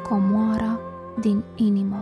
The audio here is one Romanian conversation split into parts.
Comoara din inimă.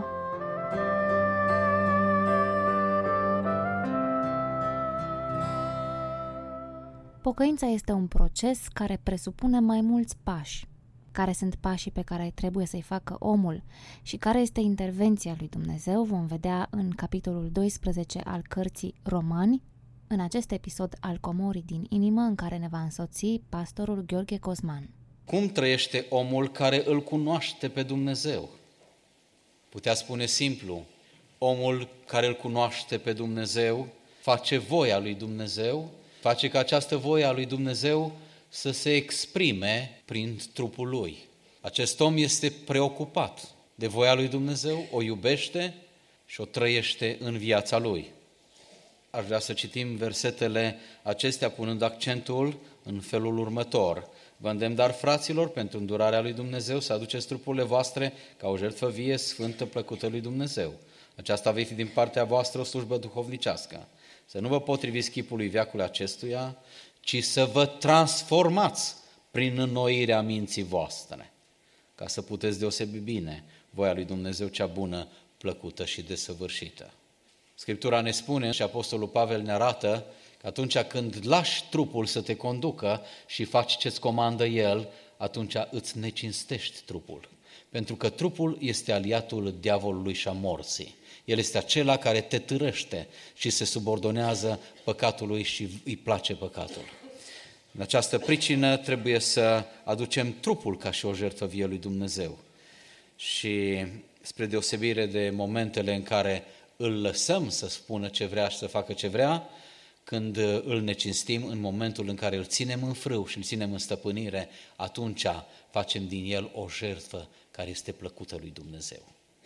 Pocăința este un proces care presupune mai mulți pași. Care sunt pașii pe care trebuie să-i facă omul și care este intervenția lui Dumnezeu, vom vedea în capitolul 12 al cărții Romani, în acest episod al Comorii din inimă, în care ne va însoți pastorul Gheorghe Cosman. Cum trăiește omul care îl cunoaște pe Dumnezeu? Putea spune simplu, omul care îl cunoaște pe Dumnezeu face voia lui Dumnezeu, face ca această voie a lui Dumnezeu să se exprime prin trupul lui. Acest om este preocupat de voia lui Dumnezeu, o iubește și o trăiește în viața lui. Aș vrea să citim versetele acestea punând accentul în felul următor. Vă îndemn, dar, fraților, pentru îndurarea lui Dumnezeu, să aduceți trupurile voastre ca o jertfă vie, sfântă, plăcută lui Dumnezeu. Aceasta va fi din partea voastră o slujbă duhovnicească. Să nu vă potriviți chipului veacului acestuia, ci să vă transformați prin înnoirea minții voastre, ca să puteți deosebi bine voia lui Dumnezeu cea bună, plăcută și desăvârșită. Scriptura ne spune și Apostolul Pavel ne arată că atunci când lași trupul să te conducă și faci ce-ți comandă el, atunci îți necinstești trupul. Pentru că trupul este aliatul diavolului și a morții. El este acela care te târăște și se subordonează păcatului și îi place păcatul. În această pricină trebuie să aducem trupul ca și o jertfă vie lui Dumnezeu. Și spre deosebire de momentele în care îl lăsăm să spună ce vrea și să facă ce vrea, când îl necinstim, în momentul în care îl ținem în frâu și îl ținem în stăpânire, atunci facem din el o jertfă care este plăcută lui Dumnezeu.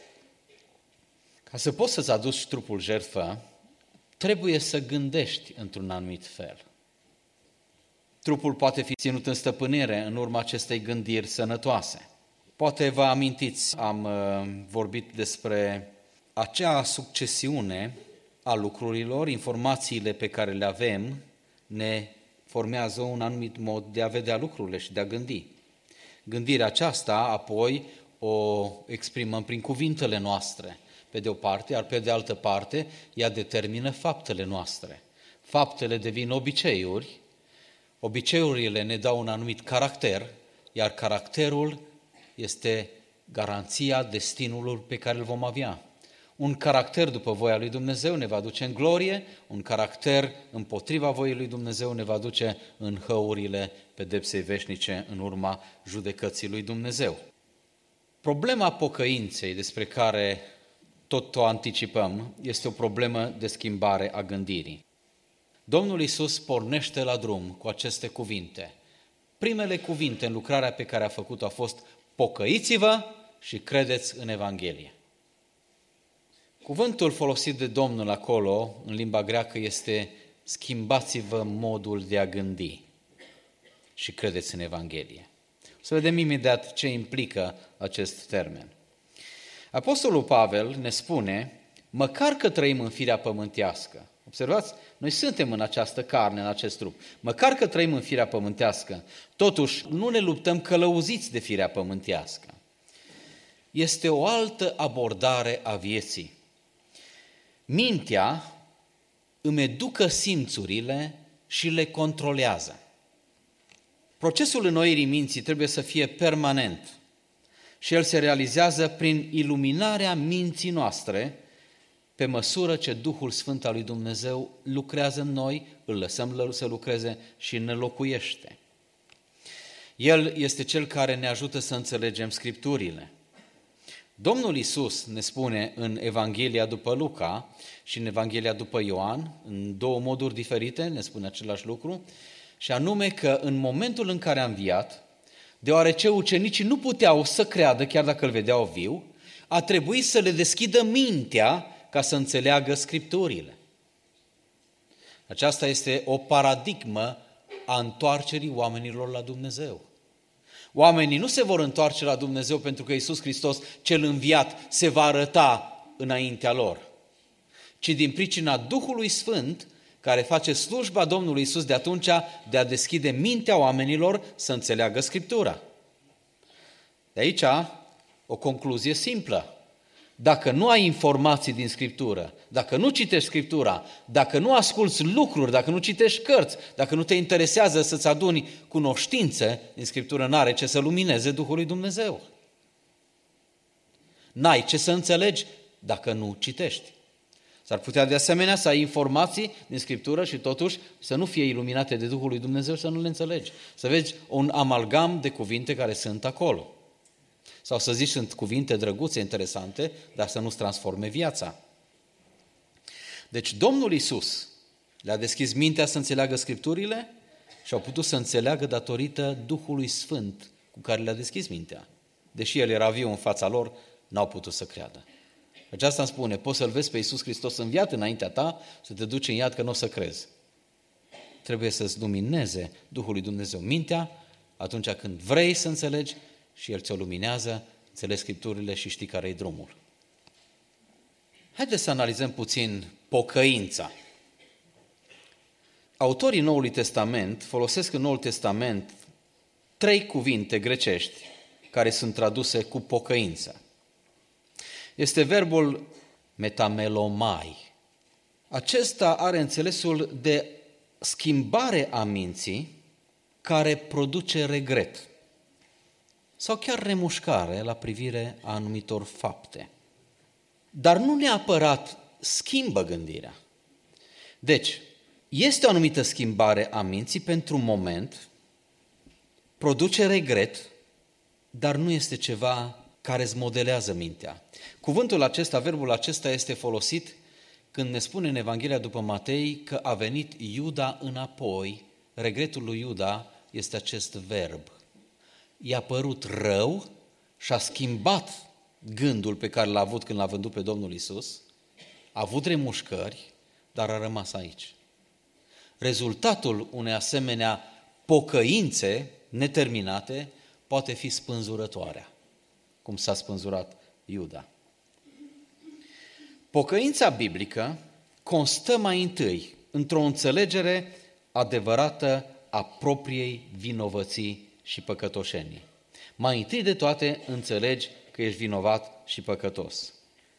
Ca să poți să-ți aduci trupul jertfă, trebuie să gândești într-un anumit fel. Trupul poate fi ținut în stăpânire în urma acestei gândiri sănătoase. Poate vă amintiți, am vorbit despre acea succesiune a lucrurilor, informațiile pe care le avem ne formează un anumit mod de a vedea lucrurile și de a gândi. Gândirea aceasta apoi o exprimăm prin cuvintele noastre, pe de o parte, iar pe de altă parte ea determină faptele noastre. Faptele devin obiceiuri, obiceiurile ne dau un anumit caracter, iar caracterul este garanția destinului pe care îl vom avea. Un caracter după voia lui Dumnezeu ne va duce în glorie, un caracter împotriva voii lui Dumnezeu ne va duce în hăurile pedepsei veșnice în urma judecății lui Dumnezeu. Problema pocăinței, despre care tot o anticipăm, este o problemă de schimbare a gândirii. Domnul Iisus pornește la drum cu aceste cuvinte. Primele cuvinte în lucrarea pe care a făcut-o a fost pocăiți-vă și credeți în Evanghelie. Cuvântul folosit de Domnul acolo, în limba greacă, este schimbați-vă modul de a gândi și credeți în Evanghelie. Să vedem imediat ce implică acest termen. Apostolul Pavel ne spune, măcar că trăim în firea pământească, observați, noi suntem în această carne, în acest trup, măcar că trăim în firea pământească, totuși nu ne luptăm călăuziți de firea pământească. Este o altă abordare a vieții. Mintea îmi educă simțurile și le controlează. Procesul înnoirii minții trebuie să fie permanent și el se realizează prin iluminarea minții noastre pe măsură ce Duhul Sfânt al lui Dumnezeu lucrează în noi, îl lăsăm să lucreze și ne locuiește. El este cel care ne ajută să înțelegem Scripturile. Domnul Iisus ne spune în Evanghelia după Luca și în Evanghelia după Ioan, în două moduri diferite, ne spune același lucru, și anume că în momentul în care a înviat, deoarece ucenicii nu puteau să creadă, chiar dacă îl vedeau viu, a trebuit să le deschidă mintea ca să înțeleagă Scripturile. Aceasta este o paradigmă a întoarcerii oamenilor la Dumnezeu. Oamenii nu se vor întoarce la Dumnezeu pentru că Iisus Hristos, cel înviat, se va arăta înaintea lor, ci din pricina Duhului Sfânt, care face slujba Domnului Iisus de atunci de a deschide mintea oamenilor să înțeleagă Scriptura. De aici O concluzie simplă. Dacă nu ai informații din Scriptură, dacă nu citești Scriptura, dacă nu asculți lucruri, dacă nu citești cărți, dacă nu te interesează să-ți aduni cunoștințe din Scriptură, n-are ce să lumineze Duhul lui Dumnezeu. N-ai ce să înțelegi dacă nu citești. S-ar putea de asemenea să ai informații din Scriptură și totuși să nu fie iluminate de Duhul lui Dumnezeu, să nu le înțelegi. Să vezi un amalgam de cuvinte care sunt acolo. Sau să zici, sunt cuvinte drăguțe, interesante, dar să nu-ți transforme viața. Deci Domnul Iisus le-a deschis mintea să înțeleagă Scripturile și au putut să înțeleagă datorită Duhului Sfânt cu care le-a deschis mintea. Deși El era viu în fața lor, n-au putut să creadă. Deci asta îmi spune, poți să-L vezi pe Iisus Hristos înviat înaintea ta, să te duci în iad că nu o să crezi. Trebuie să-ți lumineze Duhul lui Dumnezeu mintea atunci când vrei să înțelegi și El ți-o luminează, înțelegi Scripturile și știi care e drumul. Haideți să analizăm puțin pocăința. Autorii Noului Testament folosesc în Noul Testament 3 cuvinte grecești care sunt traduse cu pocăință. Este verbul metamelomai. Acesta are înțelesul de schimbare a minții care produce regret sau chiar remușcare la privire a anumitor fapte. Dar nu neapărat schimbă gândirea. Deci, este o anumită schimbare a minții pentru un moment, produce regret, dar nu este ceva care îți modelează mintea. Cuvântul acesta, verbul acesta este folosit când ne spune în Evanghelia după Matei că a venit Iuda înapoi. Regretul lui Iuda este acest verb. I-a părut rău și a schimbat gândul pe care l-a avut când l-a vândut pe Domnul Iisus, a avut remușcări, dar a rămas aici. Rezultatul unei asemenea pocăințe neterminate poate fi spânzurătoarea, cum s-a spânzurat Iuda. Pocăința biblică constă mai întâi într-o înțelegere adevărată a propriei vinovății și păcătoșenii. Mai întâi de toate înțelegi că ești vinovat și păcătos.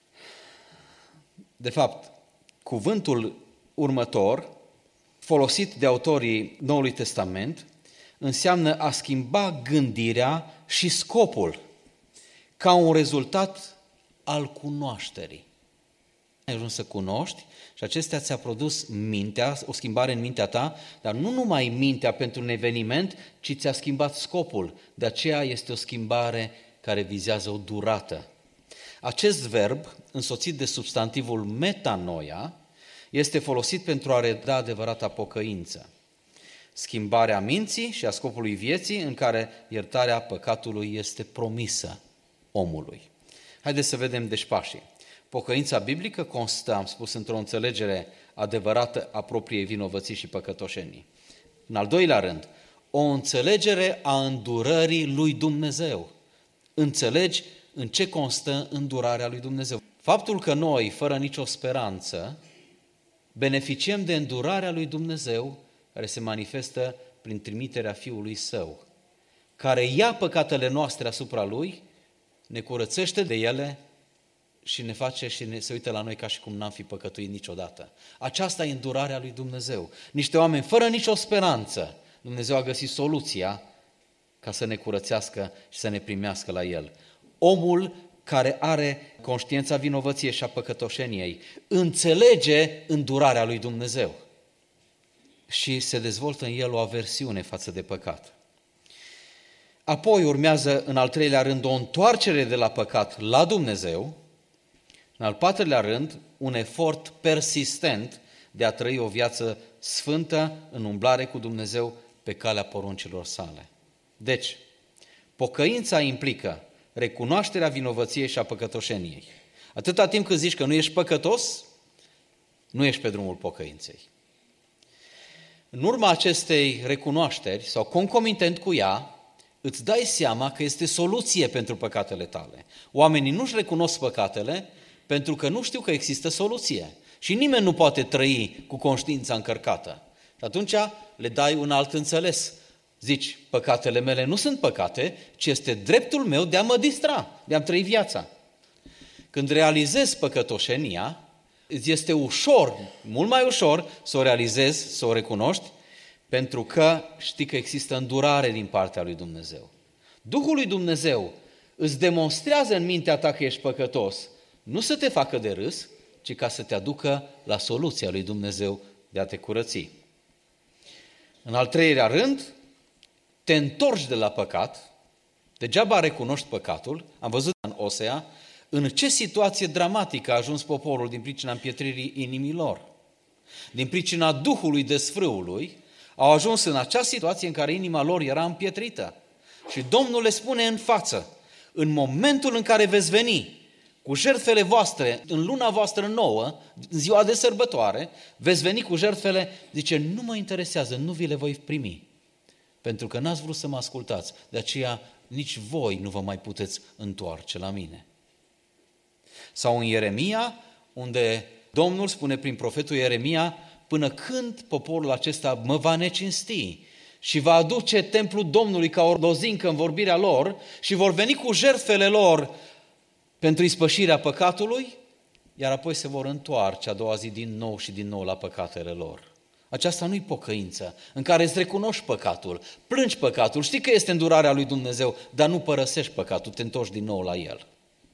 De fapt, cuvântul următor, folosit de autorii Noului Testament, înseamnă a schimba gândirea și scopul ca un rezultat al cunoașterii. Ai ajuns să cunoști și acestea ți-a produs mintea, o schimbare în mintea ta, dar nu numai mintea pentru un eveniment, ci ți-a schimbat scopul. De aceea este o schimbare care vizează o durată. Acest verb, însoțit de substantivul metanoia, este folosit pentru a reda adevărata pocăință. Schimbarea minții și a scopului vieții în care iertarea păcatului este promisă omului. Haideți să vedem deci pașii. Pocăința biblică constă, am spus, într-o înțelegere adevărată a propriei vinovății și păcătoșenii. În al doilea rând, o înțelegere a îndurării lui Dumnezeu. Înțelegi în ce constă îndurarea lui Dumnezeu. Faptul că noi, fără nicio speranță, beneficiem de îndurarea lui Dumnezeu, care se manifestă prin trimiterea Fiului Său, care ia păcatele noastre asupra Lui, ne curățește de ele și ne face și se uită la noi ca și cum n-am fi păcătuit niciodată. Aceasta e îndurarea lui Dumnezeu. Niște oameni fără nicio speranță, Dumnezeu a găsit soluția ca să ne curățească și să ne primească la El. Omul care are conștiința vinovăției și a păcătoșeniei înțelege îndurarea lui Dumnezeu și se dezvoltă în el o aversiune față de păcat. Apoi urmează în al treilea rând o întoarcere de la păcat la Dumnezeu. În al patrulea rând, un efort persistent de a trăi o viață sfântă în umblare cu Dumnezeu pe calea poruncilor sale. Deci, pocăința implică recunoașterea vinovăției și a păcătoșeniei. Atâta timp cât zici că nu ești păcătos, nu ești pe drumul pocăinței. În urma acestei recunoașteri, sau concomitent cu ea, îți dai seama că este soluție pentru păcatele tale. Oamenii nu-și recunosc păcatele pentru că nu știu că există soluție. Și nimeni nu poate trăi cu conștiința încărcată. Și atunci le dai un alt înțeles. Zici, păcatele mele nu sunt păcate, ci este dreptul meu de a mă distra, de a-mi trăi viața. Când realizezi păcătoșenia, îți este ușor, mult mai ușor să o realizezi, să o recunoști, pentru că știi că există îndurare din partea lui Dumnezeu. Duhul lui Dumnezeu îți demonstrează în mintea ta că ești păcătos, nu să te facă de râs, ci ca să te aducă la soluția lui Dumnezeu de a te curăți. În al treilea rând, te întorci de la păcat, degeaba recunoști păcatul, am văzut în Osea, în ce situație dramatică a ajuns poporul din pricina împietririi inimilor. Din pricina duhului desfrâului, au ajuns în acea situație în care inima lor era împietrită. Și Domnul le spune în față, în momentul în care veți veni cu jertfele voastre, în luna voastră nouă, în ziua de sărbătoare, veți veni cu jertfele, zice, nu mă interesează, nu vi le voi primi, pentru că n-ați vrut să mă ascultați, de aceea nici voi nu vă mai puteți întoarce la mine. Sau în Ieremia, unde Domnul spune prin profetul Ieremia, până când poporul acesta mă va necinsti și va aduce templul Domnului ca o lozincă în vorbirea lor și vor veni cu jertfele lor pentru ispășirea păcatului, iar apoi se vor întoarce a doua zi din nou și din nou la păcatele lor. Aceasta nu-i pocăință, în care îți recunoști păcatul, plângi păcatul, știi că este îndurarea lui Dumnezeu, dar nu părăsești păcatul, te întorci din nou la el.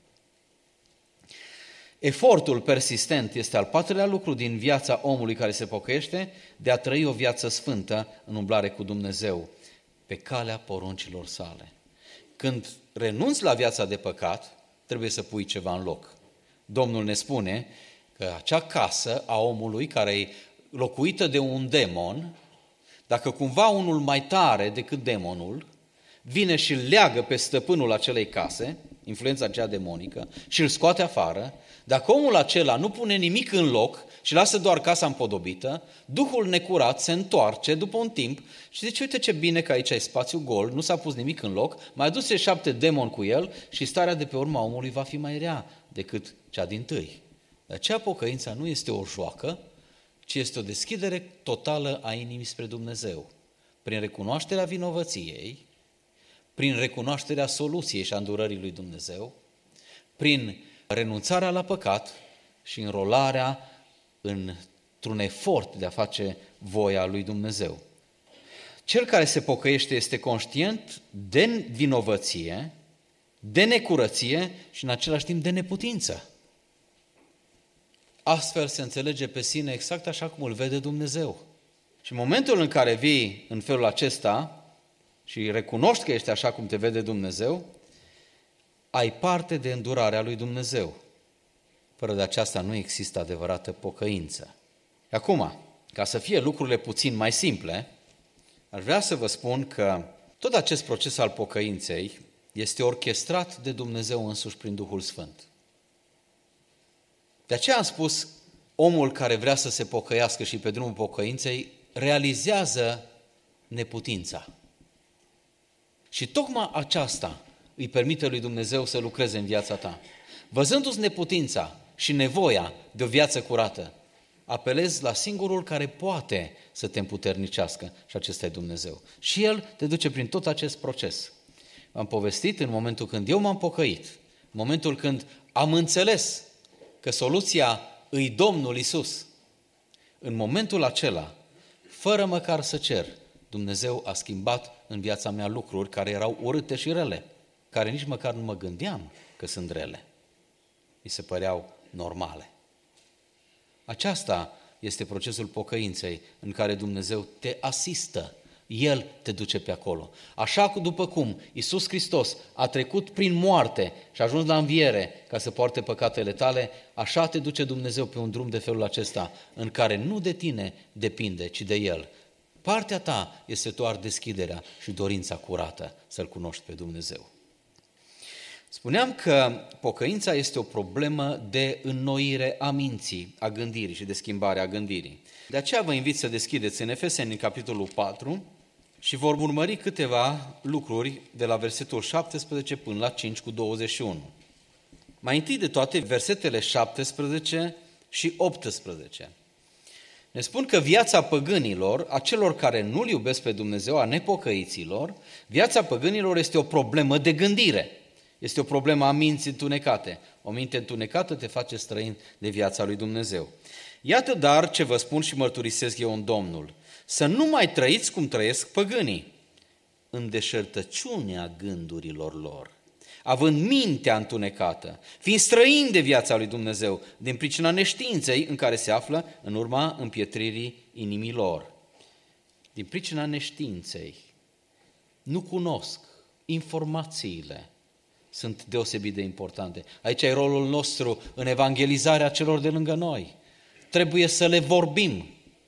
Efortul persistent este al patrulea lucru din viața omului care se pocăiește, de a trăi o viață sfântă în umblare cu Dumnezeu, pe calea poruncilor sale. Când renunți la viața de păcat, trebuie să pui ceva în loc. Domnul ne spune că acea casă a omului care e locuită de un demon, dacă cumva unul mai tare decât demonul vine și îl leagă pe stăpânul acelei case, influența aceea demonică, și îl scoate afară, dacă omul acela nu pune nimic în loc și lasă doar casa împodobită, Duhul necurat se întoarce după un timp și zice, uite ce bine că aici ai spațiu gol, nu s-a pus nimic în loc, mai aduce 7 demoni cu el și starea de pe urma omului va fi mai rea decât cea dintâi. De aceea pocăința nu este o joacă, ci este o deschidere totală a inimii spre Dumnezeu. Prin recunoașterea vinovăției, prin recunoașterea soluției și a îndurării lui Dumnezeu, prin renunțarea la păcat și înrolarea într-un efort de a face voia lui Dumnezeu. Cel care se pocăiește este conștient de vinovăție, de necurăție și în același timp de neputință. Astfel se înțelege pe sine exact așa cum îl vede Dumnezeu. Și în momentul în care vii în felul acesta și recunoști că ești așa cum te vede Dumnezeu, ai parte de îndurarea lui Dumnezeu. Fără de aceasta nu există adevărată pocăință. Acum, ca să fie lucrurile puțin mai simple, aș vrea să vă spun că tot acest proces al pocăinței este orchestrat de Dumnezeu însuși prin Duhul Sfânt. De aceea am spus, omul care vrea să se pocăiască și pe drumul pocăinței realizează neputința. Și tocmai aceasta îi permite lui Dumnezeu să lucreze în viața ta. Văzându-ți neputința și nevoia de o viață curată, apelezi la singurul care poate să te împuternicească și acesta e Dumnezeu. Și El te duce prin tot acest proces. Am povestit în momentul când eu m-am pocăit, în momentul când am înțeles că soluția îi Domnul Iisus. În momentul acela, fără măcar să cer, Dumnezeu a schimbat în viața mea lucruri care erau urâte și rele, care nici măcar nu mă gândeam că sunt rele. Mi se păreau normale. Aceasta este procesul pocăinței în care Dumnezeu te asistă. El te duce pe acolo. Așa după cum Iisus Hristos a trecut prin moarte și a ajuns la înviere ca să poarte păcatele tale, așa te duce Dumnezeu pe un drum de felul acesta, în care nu de tine depinde, ci de El. Partea ta este doar deschiderea și dorința curată să-L cunoști pe Dumnezeu. Spuneam că pocăința este o problemă de înnoire a minții, a gândirii și de schimbare a gândirii. De aceea vă invit să deschideți în Efeseni, în capitolul 4, și vor urmări câteva lucruri de la versetul 17 până la 5:21. Mai întâi de toate, versetele 17 și 18. Ne spun că viața păgânilor, a celor care nu-L iubesc pe Dumnezeu, a nepocăiților, viața păgânilor este o problemă de gândire. Este o problemă a minții întunecate. O minte întunecată te face străin de viața lui Dumnezeu. Iată dar ce vă spun și mărturisesc eu în Domnul. Să nu mai trăiți cum trăiesc păgânii, în deșertăciunea gândurilor lor, având mintea întunecată, fiind străini de viața lui Dumnezeu, din pricina neștiinței în care se află în urma împietririi inimilor. Din pricina neștiinței, nu cunosc informațiile, sunt deosebit de importante. Aici e rolul nostru în evangelizarea celor de lângă noi. Trebuie să le vorbim.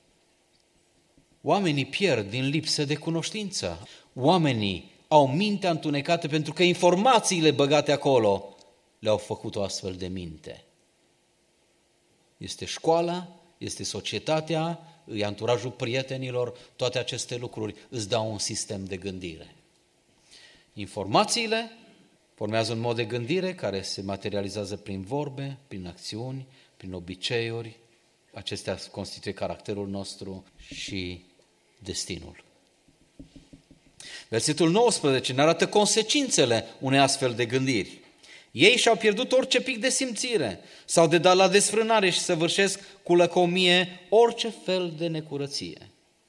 Oamenii pierd din lipsă de cunoștință. Oamenii au mintea întunecată pentru că informațiile băgate acolo le-au făcut o astfel de minte. Este școala, este societatea, e anturajul prietenilor, toate aceste lucruri îți dau un sistem de gândire. Informațiile formează un mod de gândire care se materializează prin vorbe, prin acțiuni, prin obiceiuri. Acestea constituie caracterul nostru și destinul. Versetul 19 ne arată consecințele unei astfel de gândiri. Ei și-au pierdut orice pic de simțire, s-au dedat la desfrânare și săvârșesc cu lăcomie orice fel de necurăție.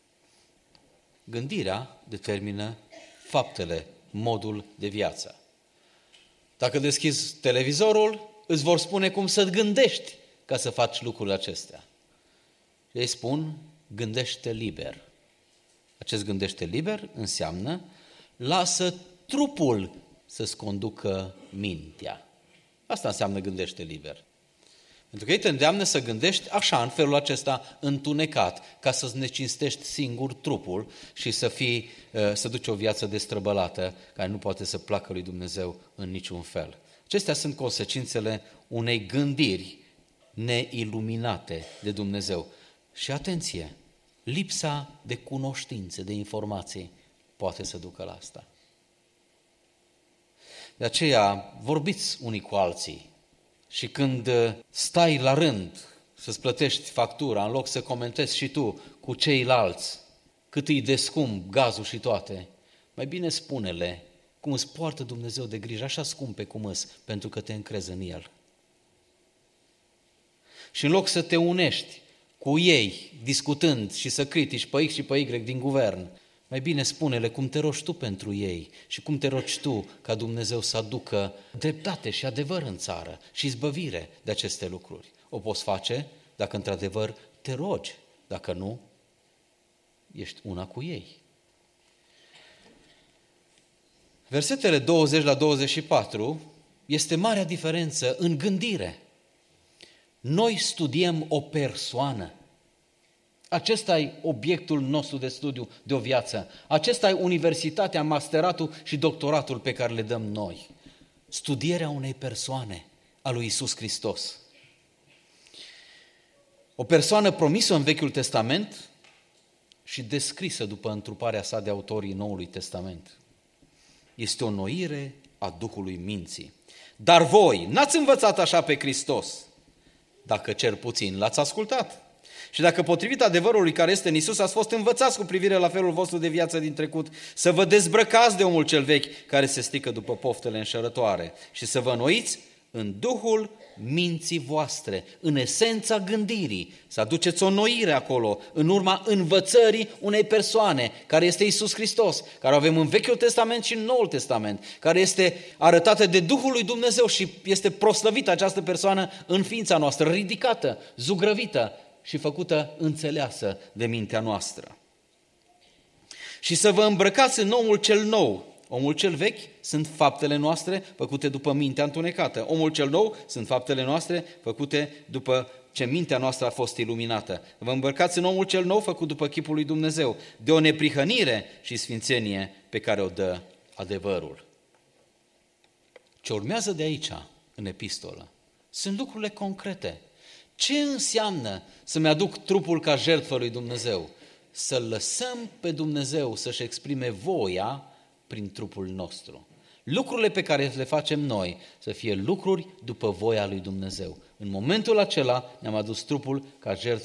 Gândirea determină faptele, modul de viață. Dacă deschizi televizorul, îți vor spune cum să gândești ca să faci lucrurile acestea. Ei spun, gândește liber. Acest gândește liber înseamnă, lasă trupul să-ți conducă mintea. Asta înseamnă gândește liber. Pentru că ei te îndeamnă să gândești așa, în felul acesta, întunecat, ca să-ți necinstești singur trupul și să duci o viață destrăbălată, care nu poate să placă lui Dumnezeu în niciun fel. Acestea sunt consecințele unei gândiri neiluminate de Dumnezeu. Și atenție, lipsa de cunoștințe, de informații, poate să ducă la asta. De aceea, vorbiți unii cu alții și când stai la rând să-ți plătești factura, în loc să comentezi și tu cu ceilalți cât îi de scump gazul și toate, mai bine spune-le cum îți poartă Dumnezeu de grijă, așa scumpe cum îs, pentru că te încrezi în El. Și în loc să te unești cu ei, discutând și să critici pe X și pe Y din guvern, mai bine spune-le cum te rogi tu pentru ei și cum te rogi tu ca Dumnezeu să aducă dreptate și adevăr în țară și izbăvire de aceste lucruri. O poți face dacă într-adevăr te rogi, dacă nu, ești una cu ei. Versetele 20 la 24 este marea diferență în gândire. Noi studiem o persoană. Acesta e obiectul nostru de studiu de o viață. Acesta e universitatea, masteratul și doctoratul pe care le dăm noi. Studierea unei persoane, a lui Iisus Hristos. O persoană promisă în Vechiul Testament și descrisă după întruparea sa de autorii Noului Testament. Este o înnoire a Duhului minții. Dar voi n-ați învățat așa pe Hristos. Dacă cel puțin l-ați ascultat. Și dacă potrivit adevărului care este în Iisus ați fost învățați cu privire la felul vostru de viață din trecut, să vă dezbrăcați de omul cel vechi care se strică după poftele înșelătoare și să vă înnoiți în Duhul minții voastre, în esența gândirii, să aduceți o înnoire acolo, în urma învățării unei persoane, care este Iisus Hristos, care o avem în Vechiul Testament și în Noul Testament, care este arătată de Duhul lui Dumnezeu și este proslăvită această persoană în ființa noastră, ridicată, zugrăvită și făcută înțeleasă de mintea noastră. Și să vă îmbrăcați în omul cel nou. Omul cel vechi sunt faptele noastre făcute după mintea întunecată. Omul cel nou sunt faptele noastre făcute după ce mintea noastră a fost iluminată. Vă îmbrăcați în omul cel nou făcut după chipul lui Dumnezeu, de o neprihănire și sfințenie pe care o dă adevărul. Ce urmează de aici, în epistolă, sunt lucrurile concrete. Ce înseamnă să-mi aduc trupul ca jertfă lui Dumnezeu? Să lăsăm pe Dumnezeu să-și exprime voia prin trupul nostru. Lucrurile pe care le facem noi să fie lucruri după voia lui Dumnezeu. În momentul acela ne-am adus trupul ca jertfă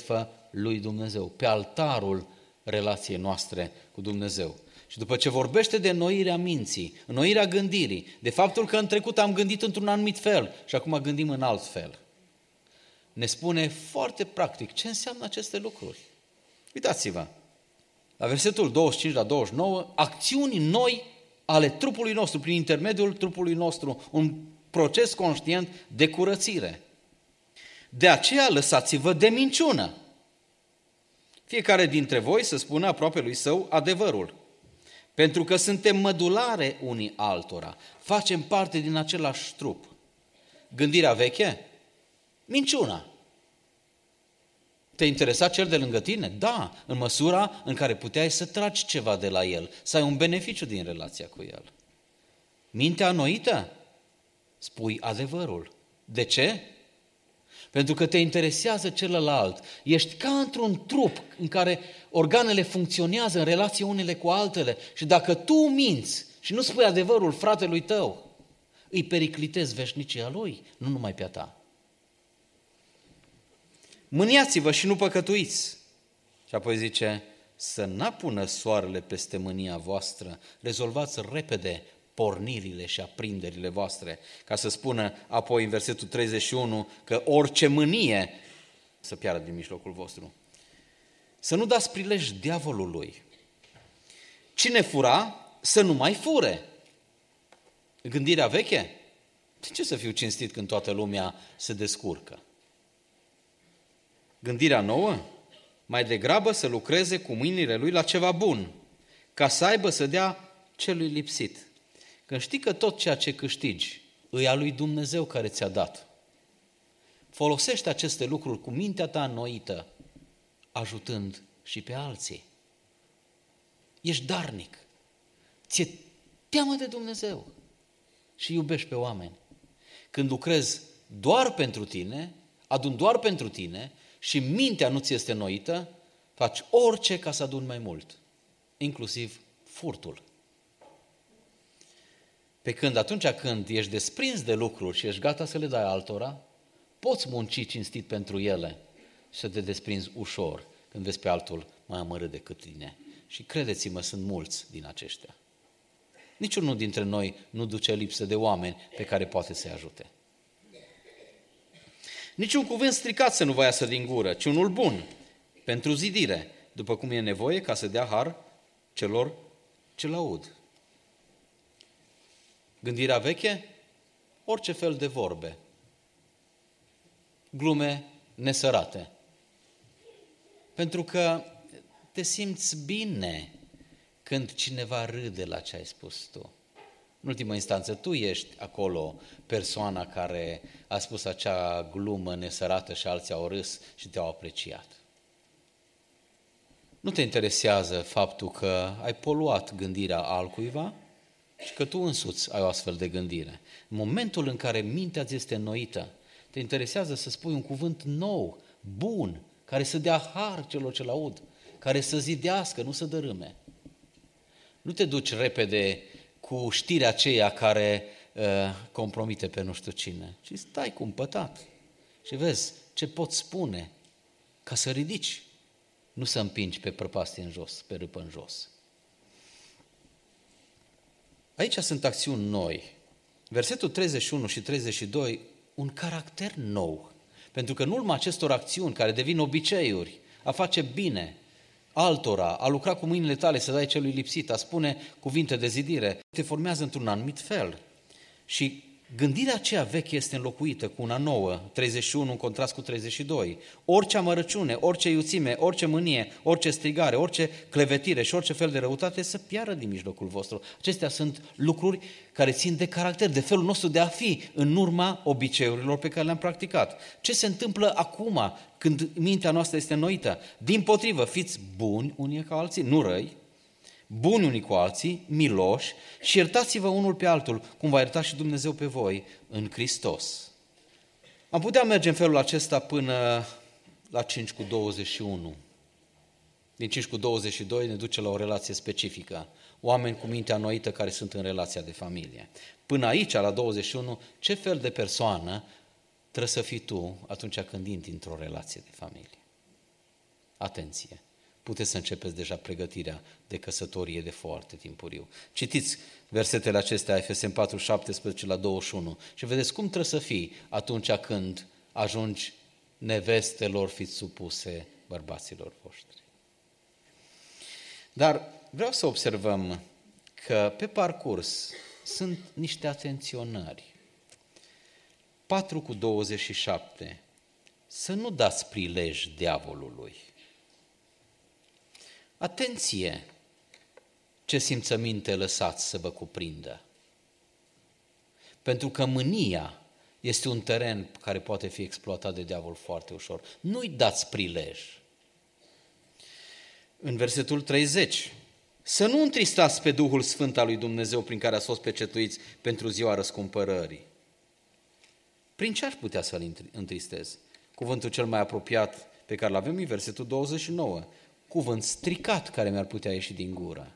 lui Dumnezeu, pe altarul relației noastre cu Dumnezeu. Și după ce vorbește de înnoirea minții, înnoirea gândirii, de faptul că în trecut am gândit într-un anumit fel și acum gândim în alt fel, ne spune foarte practic ce înseamnă aceste lucruri. Uitați-vă, la versetul 25 la 29, acțiuni noi ale trupului nostru, prin intermediul trupului nostru, un proces conștient de curățire. De aceea lăsați-vă de minciună. Fiecare dintre voi să spună aproape lui său adevărul. Pentru că suntem mădulare unii altora, facem parte din același trup. Gândirea veche? Minciuna. Te interesa cel de lângă tine? Da, în măsura în care puteai să tragi ceva de la el, să ai un beneficiu din relația cu el. Mintea înnoită? Spui adevărul. De ce? Pentru că te interesează celălalt. Ești ca într-un trup în care organele funcționează în relație unele cu altele și dacă tu minți și nu spui adevărul fratelui tău, îi periclitezi veșnicia lui, nu numai pe a ta. Mâniați-vă și nu păcătuiți. Și apoi zice, să n-apună soarele peste mânia voastră, rezolvați repede pornirile și aprinderile voastre, ca să spună apoi în versetul 31 că orice mânie să piară din mijlocul vostru. Să nu dați prilej diavolului. Cine fura, să nu mai fure. Gândirea veche? De ce să fiu cinstit când toată lumea se descurcă? Gândirea nouă? Mai degrabă să lucreze cu mâinile lui la ceva bun, ca să aibă să dea celui lipsit. Când știi că tot ceea ce câștigi îi a lui Dumnezeu care ți-a dat, folosește aceste lucruri cu mintea ta înnoită, ajutând și pe alții. Ești darnic, ți-e teamă de Dumnezeu și iubești pe oameni. Când lucrezi doar pentru tine, aduni doar pentru tine și mintea nu ți este înnoită, faci orice ca să aduni mai mult, inclusiv furtul. Pe când atunci când ești desprins de lucruri și ești gata să le dai altora, poți munci cinstit pentru ele și să te desprinzi ușor când vezi pe altul mai amărât decât tine. Și credeți-mă, sunt mulți din aceștia. Niciunul dintre noi nu duce lipsă de oameni pe care poate să-i ajute. Niciun cuvânt stricat să nu vă iasă din gură, ci unul bun, pentru zidire, după cum e nevoie ca să dea har celor ce-l aud. Gândirea veche? Orice fel de vorbe, glume nesărate. Pentru că te simți bine când cineva râde la ce ai spus tu. În ultimă instanță, tu ești acolo persoana care a spus acea glumă nesărată și alții au râs și te-au apreciat. Nu te interesează faptul că ai poluat gândirea altcuiva și că tu însuți ai o astfel de gândire. În momentul în care mintea ți este înnoită, te interesează să spui un cuvânt nou, bun, care să dea har celor ce-l aud, care să zidească, nu să dărâme. Nu te duci repede cu știrea aceea care compromite pe nu știu cine, ci stai cumpătat și vezi ce poți spune ca să ridici, nu să împingi pe prăpastie în jos, pe râpă în jos. Aici sunt acțiuni noi. Versetul 31 și 32, un caracter nou. Pentru că în urma acestor acțiuni care devin obiceiuri, a face bine altora, a lucra cu mâinile tale să dai celui lipsit, a spune cuvinte de zidire, te formează într-un anumit fel. Și gândirea aceea veche este înlocuită cu una nouă, 31 în contrast cu 32. Orice amărăciune, orice iuțime, orice mânie, orice strigare, orice clevetire și orice fel de răutate să piară din mijlocul vostru. Acestea sunt lucruri care țin de caracter, de felul nostru de a fi în urma obiceiurilor pe care le-am practicat. Ce se întâmplă acum când mintea noastră este înnoită? Dimpotrivă, fiți buni unii ca alții, nu răi, buni unii cu alții, miloși și iertați-vă unul pe altul, cum va ierta și Dumnezeu pe voi în Hristos. Am putea merge în felul acesta până la 5 cu 21. Din 5 cu 22 ne duce la o relație specifică. Oameni cu mintea înnoită care sunt în relația de familie. Până aici, la 21, ce fel de persoană trebuie să fii tu atunci când intri într-o relație de familie? Atenție! Puteți să începeți deja pregătirea de căsătorie de foarte timpuriu. Citiți versetele acestea, Efeseni 4, 17 la 21 și vedeți cum trebuie să fii atunci când ajungi nevestelor, fiți supuse bărbaților voștri. Dar vreau să observăm că pe parcurs sunt niște atenționări. 4:27. Să nu dați prilej diavolului. Atenție! Ce simțăminte lăsați să vă cuprindă. Pentru că mânia este un teren care poate fi exploatat de diavol foarte ușor. Nu-i dați prilej. În versetul 30, să nu întristați pe Duhul Sfânt al lui Dumnezeu prin care ați fost pecetuiți pentru ziua răscumpărării. Prin ce aș putea să-l întristez? Cuvântul cel mai apropiat pe care l-avem e versetul 29. Cuvânt stricat care mi-ar putea ieși din gură.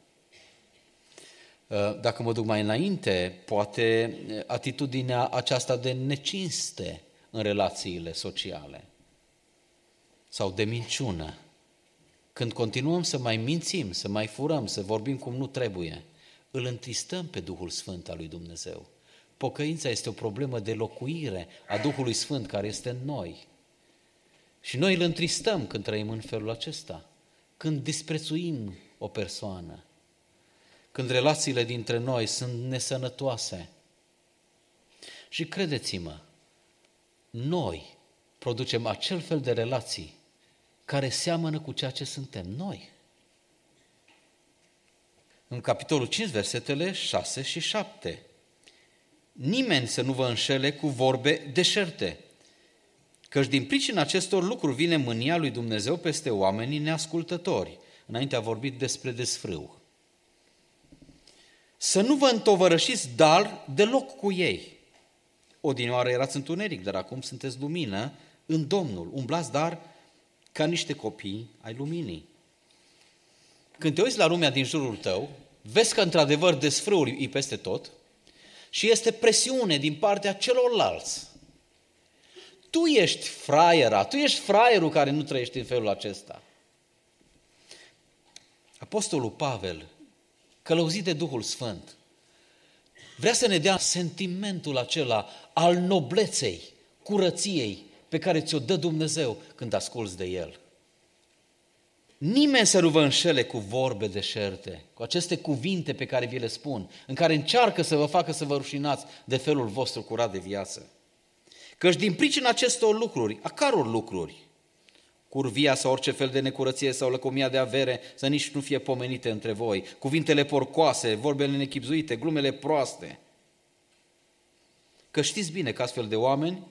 Dacă mă duc mai înainte, poate atitudinea aceasta de necinste în relațiile sociale sau de minciună. Când continuăm să mai mințim, să mai furăm, să vorbim cum nu trebuie, îl întristăm pe Duhul Sfânt al lui Dumnezeu. Pocăința este o problemă de locuire a Duhului Sfânt care este în noi. Și noi îl întristăm când trăim în felul acesta, când disprețuim o persoană, când relațiile dintre noi sunt nesănătoase. Și credeți-mă, noi producem acel fel de relații care seamănă cu ceea ce suntem noi. În capitolul 5, versetele 6 și 7. Nimeni să nu vă înșele cu vorbe deșerte, căci din pricina acestor lucruri vine mânia lui Dumnezeu peste oamenii neascultători. Înainte a vorbit despre desfrâu. Să nu vă întovărășiți dar deloc cu ei. Odinioară erați întuneric, dar acum sunteți lumină în Domnul. Umblați dar ca niște copii ai luminii. Când te uiți la lumea din jurul tău, vezi că într-adevăr desfrâul e peste tot și este presiune din partea celorlalți. Tu ești fraiera, tu ești fraierul care nu trăiești în felul acesta. Apostolul Pavel, călăuzit de Duhul Sfânt, vrea să ne dea sentimentul acela al nobleței, curăției pe care ți-o dă Dumnezeu când asculți de El. Nimeni să nu vă înșele cu vorbe deșerte, cu aceste cuvinte pe care vi le spun, în care încearcă să vă facă să vă rușinați de felul vostru curat de viață. Căci din pricina acestor lucruri, a căror lucruri, curvia sau orice fel de necurăție sau lăcomia de avere, să nici nu fie pomenite între voi, cuvintele porcoase, vorbele nechibzuite, glumele proaste. Că știți bine că astfel de oameni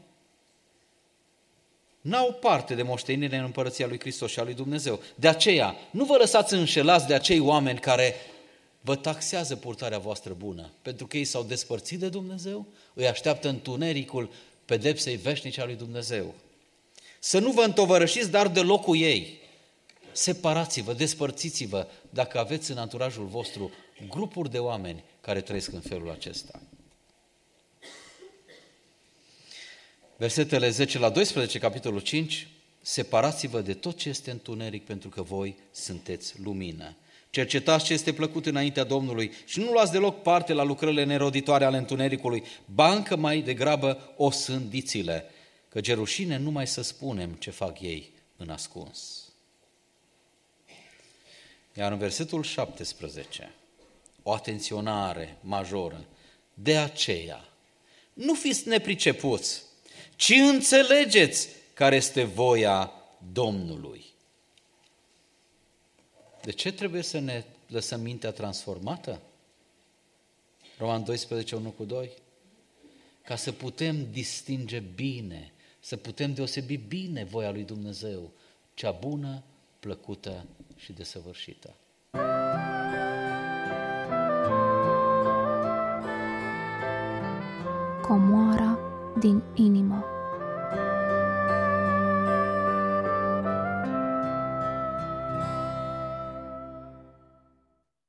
n-au parte de moștenire în împărăția lui Hristos și a lui Dumnezeu. De aceea, nu vă lăsați înșelați de acei oameni care vă taxează purtarea voastră bună, pentru că ei s-au despărțit de Dumnezeu, îi așteaptă întunericul pedepsei veșnice a lui Dumnezeu. Să nu vă întovărășiți, dar deloc cu ei. Separați-vă, despărțiți-vă dacă aveți în anturajul vostru grupuri de oameni care trăiesc în felul acesta. Versetele 10 la 12, capitolul 5, separați-vă de tot ce este întuneric, pentru că voi sunteți lumină. Cercetați ce este plăcut înaintea Domnului și nu luați deloc parte la lucrările neroditoare ale întunericului, ba încă mai degrabă osândiți-le, căci e rușine numai să spunem ce fac ei în ascuns. Iar în versetul 17, o atenționare majoră, de aceea, nu fiți nepricepuți, ci înțelegeți care este voia Domnului. De ce trebuie să ne lăsăm mintea transformată? Roman 12, 1-2. Ca să putem distinge bine, să putem deosebi bine voia lui Dumnezeu, cea bună, plăcută și desăvârșită. Comoara din inimă.